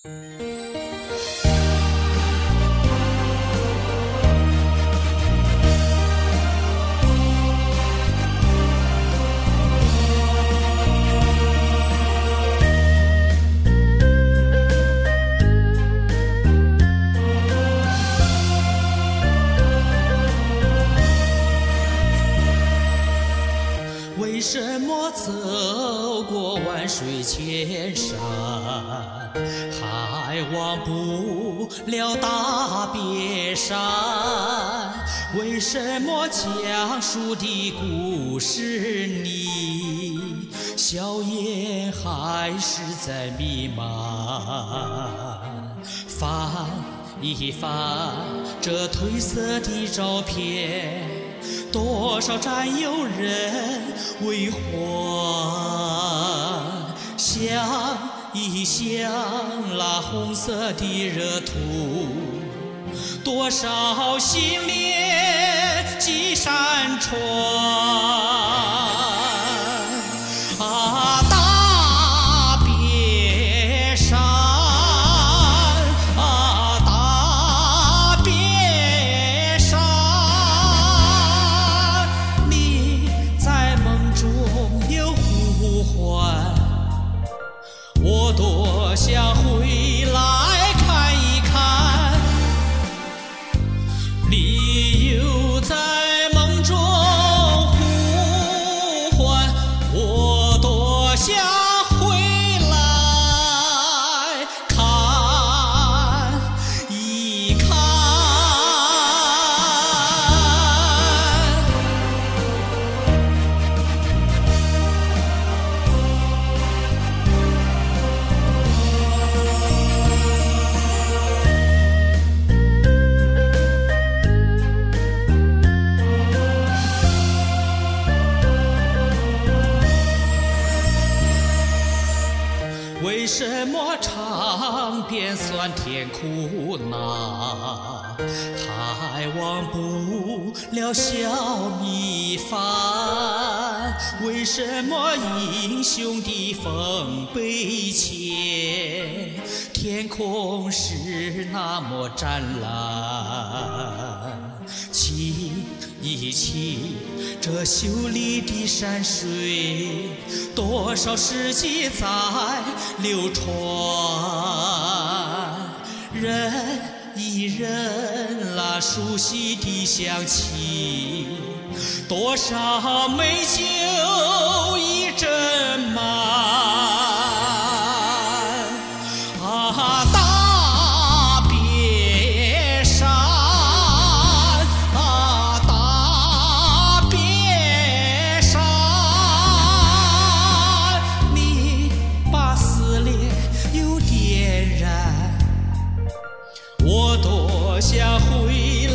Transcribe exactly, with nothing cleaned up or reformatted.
为什么走过万水千山，还忘不了大别山？为什么讲述的故事里，硝烟还是在弥漫？翻一翻这褪色的照片，多少战友人为还，想一想那红色的热土，多少心连几扇窗啊，大别山啊，大别山，你在梦中有呼唤，我多想回来看一看，你又在梦中呼唤，我多想回来看一看。为什么尝遍酸甜苦辣，还忘不了小米饭？为什么英雄的丰碑前，天空是那么湛蓝？清一清这秀丽的山水，多少世纪在流传，人一人那熟悉的香气，多少美酒一斟满啊，大别山啊，大别山，你把思念又点燃，我多想回